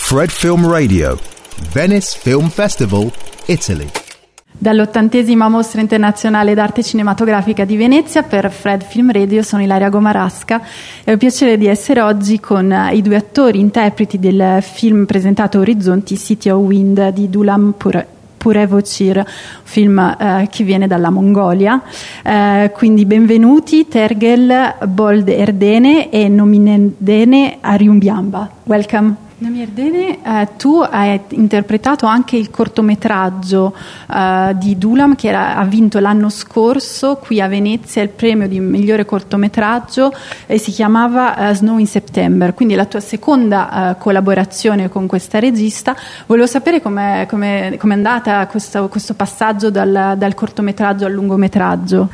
Fred Film Radio, Venice Film Festival, Italy. Dall'80ª Mostra Internazionale d'Arte Cinematografica di Venezia per Fred Film Radio sono Ilaria Gomarasca e ho il piacere di essere oggi con i due attori interpreti del film presentato a Orizzonti, City of Wind di Dulam Purevocir, un film che viene dalla Mongolia. Quindi benvenuti Tergel Bold Erdene e Nominendene Ariumbiamba. Welcome. Erdene, tu hai interpretato anche il cortometraggio di Dulam che ha vinto l'anno scorso qui a Venezia il premio di migliore cortometraggio e si chiamava Snow in September, quindi la tua seconda collaborazione con questa regista. Volevo sapere com'è andata questo passaggio dal cortometraggio al lungometraggio.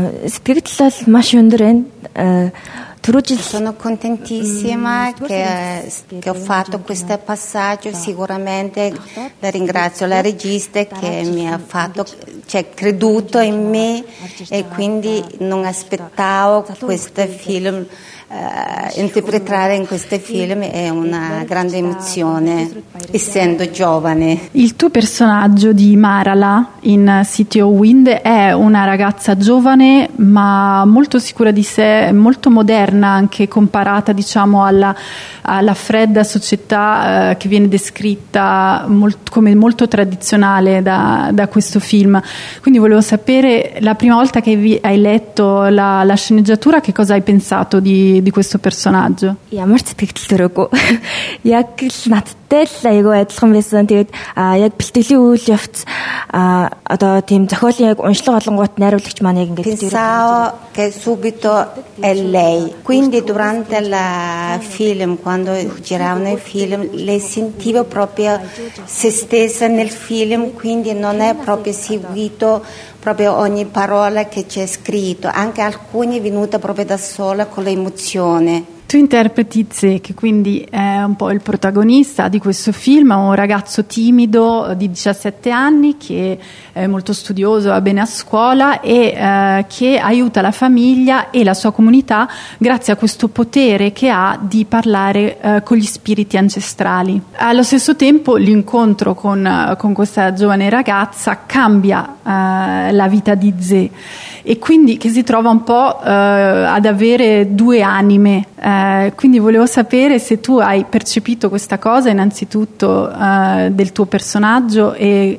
Sono contentissima che ho fatto questo passaggio, sicuramente ringrazio la regista che mi ha creduto in me e quindi non aspettavo questo film. Interpretare in questo film è una grande emozione, essendo giovane. Il tuo personaggio di Marala in City of Wind è una ragazza giovane ma molto sicura di sé, molto moderna anche comparata diciamo alla fredda società che viene descritta come molto tradizionale da questo film. Quindi volevo sapere, la prima volta che hai letto la sceneggiatura, che cosa hai pensato di questo personaggio? Ямар ч сэтгэл төрөөгүй. Яг л надтай л айгүй адилхан байсан. Тэгээд яг бэлтгэлийн үйл явц одоо тийм зохиолын яг уншлага олонгууд найруулагч маань яг ингэж Pensavo che subito è lei. Quindi durante il film, quando giravano il film, lei sentiva proprio se stessa nel film, quindi non è proprio seguito proprio ogni parola che c'è scritto, anche alcuni è venuta proprio da sola con l'emozione. Tu interpreti Ze, che quindi è un po' il protagonista di questo film, un ragazzo timido di 17 anni che è molto studioso, va bene a scuola e che aiuta la famiglia e la sua comunità grazie a questo potere che ha di parlare con gli spiriti ancestrali. Allo stesso tempo l'incontro con questa giovane ragazza cambia la vita di Ze e quindi che si trova un po' ad avere due anime. Quindi volevo sapere se tu hai percepito questa cosa innanzitutto del tuo personaggio e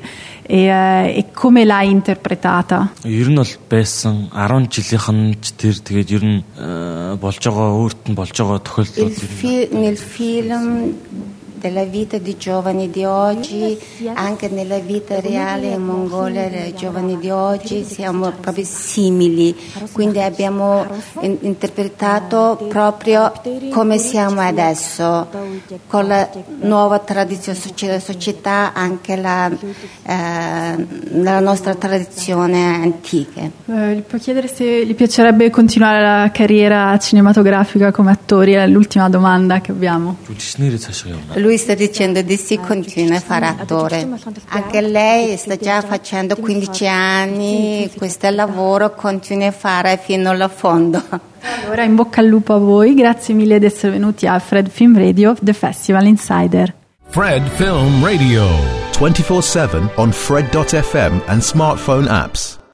come l'hai interpretata. Ер нь бол байсан 10 жилийнхэн ч тэр тэгээд ер нь болж байгаа өөрт нь болж байгаа тохиолдлууд nel film della vita di giovani di oggi, anche nella vita reale in Mongolia, i giovani di oggi siamo proprio simili, quindi abbiamo interpretato proprio come siamo adesso, con la nuova tradizione, società, anche la nostra tradizione antica. Gli può chiedere se gli piacerebbe continuare la carriera cinematografica come attori? È l'ultima domanda che abbiamo. Lui sta dicendo di sì, continua a fare attore. Anche lei sta già facendo 15 anni questo lavoro, continua a fare fino alla fondo. Allora in bocca al lupo a voi, grazie mille di essere venuti a Fred Film Radio, The Festival Insider. Fred Film Radio, 24/7 on Fred.fm and smartphone apps.